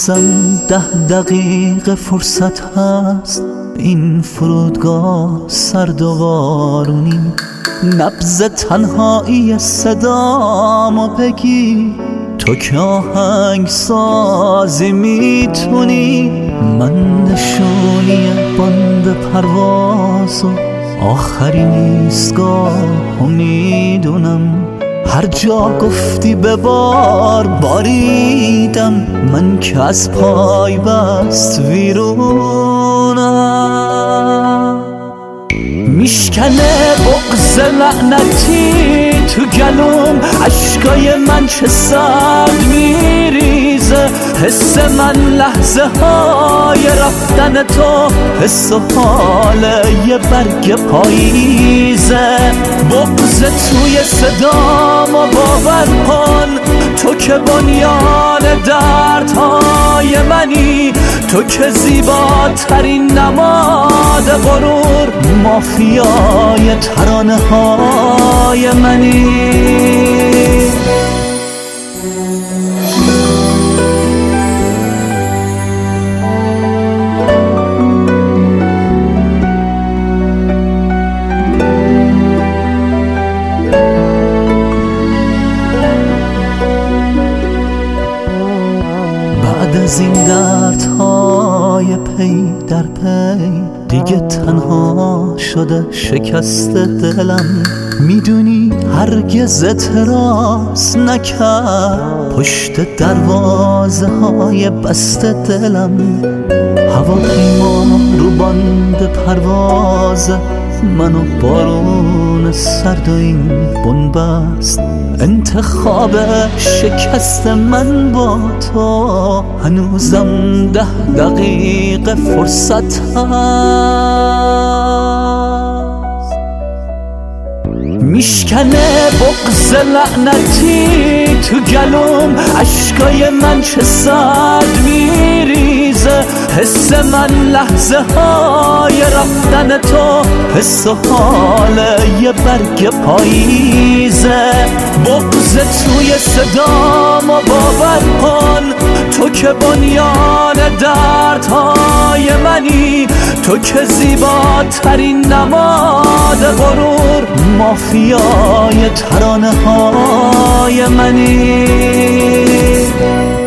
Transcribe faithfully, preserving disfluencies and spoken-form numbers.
هنوزم ده دقیقه فرصت هست، این فرودگاه سرد و بارونی، نبض تنهایی صدامو بگی تو که آهنگ سازی میتونی. من نشونی باند پرواز و آخرین ایستگاه میدونم، هر جا گفتی ببار باریدم، من که از پای بست ویرونم. میشکنه بغض لعنتی تو گلوم، عشقای من چه سرد میریزه، حس من لحظه های رفتن تو، حس و حال یه برگ پاییزه. بغض توی صدامو باور کن، تو که بنیان دردهای منی، تو که زیباترین نماد غرور، مافیای ترانه های منی. بعد از این دردهای پی در پی، دیگه تنها شده شکست دلم. میدونی هرگز اعتراض نکرد پشت دروازه های بست دلم. هواپیما رو باند پرواز منو بارون سرد و این بنبست، انتخاب شکست من با تو، هنوزم ده دقیقه فرصت هست. میشکنه بغض لعنتی تو گلوم، عشقای من چه سرد میریزه، حس من لحظه های رفتن تو، حس و حال یه برگ پاییزه. بغض توی صدامو باور کن، تو که بنیان دردهای منی، تو که زیباترین نماد غرور، مافیای ترانه های منی.